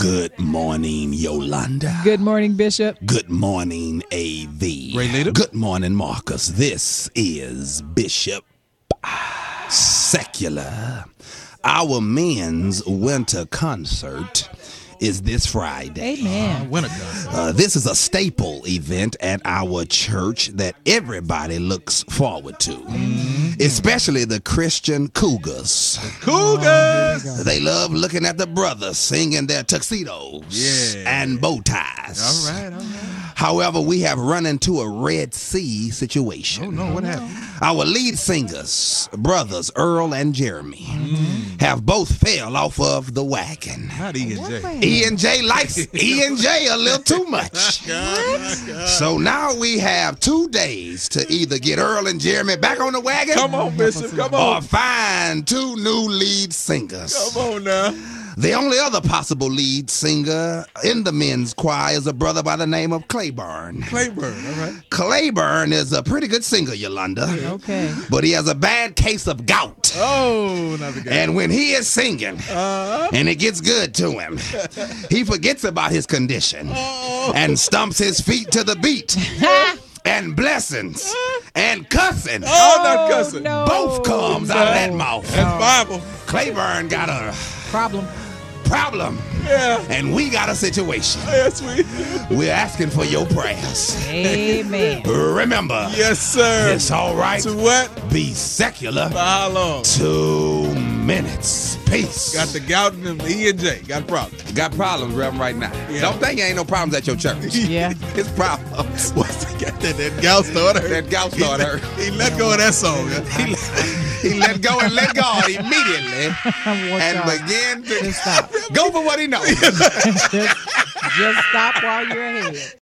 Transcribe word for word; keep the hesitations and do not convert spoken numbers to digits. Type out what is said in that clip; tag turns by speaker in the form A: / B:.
A: Good morning, Yolanda.
B: Good morning, Bishop.
A: Good morning, A V.
C: Great leader.
A: Good morning, Marcus. This is Bishop Secular. Our men's winter concert is this Friday.
B: Amen.
C: Winter concert.
A: Uh, this is a staple event at our church that everybody looks forward to, mm-hmm. especially the Christian Cougars.
C: The Cougars!
A: They love looking at the brothers singing their tuxedos
C: yeah.
A: and bow ties.
C: All right, all right.
A: However, we have run into a Red Sea situation.
C: Oh, no, what happened?
A: Our lead singers, brothers Earl and Jeremy,
C: mm.
A: have both fell off of the wagon.
C: Not E and J.
A: E and J likes E and J a little too much.
C: God, God.
A: So now we have two days to either get Earl and Jeremy back on the wagon.
C: Come on, Bishop, come on.
A: Or find two new lead singers.
C: Come on now.
A: The only other possible lead singer in the men's choir is a brother by the name of Claiborne.
C: Claiborne, all right.
A: Claiborne is a pretty good singer, Yolanda.
B: Okay.
A: But he has a bad case of gout.
C: Oh, not the gout.
A: And when he is singing,
C: uh-huh.
A: and it gets good to him, he forgets about his condition oh. and stumps his feet to the beat. And blessings and cussing.
C: Oh, not cussing.
B: No.
A: Both comes
B: no.
A: out of that mouth.
C: That's Bible.
A: Claiborne got a
B: problem.
A: problem.
C: Yeah.
A: And we got a situation.
C: Yes, we.
A: We're asking for your prayers.
B: Amen.
A: Remember.
C: Yes, sir.
A: It's all right.
C: To what?
A: Be secular.
C: For how long?
A: Two minutes. Peace.
C: Got the gout and the E and J. Got problems.
A: Got problems, Reverend, right now.
C: Yeah.
A: Don't think ain't no problems at your church.
B: Yeah.
A: It's problems.
C: What's the got that, that gout started hurt?
A: That gout started
C: he,
A: hurt.
C: He let go of that song.
A: he, let, he let go and let God immediately and
B: out.
A: began to
B: Just stop.
A: go for what he knows.
B: just, just stop while you're ahead.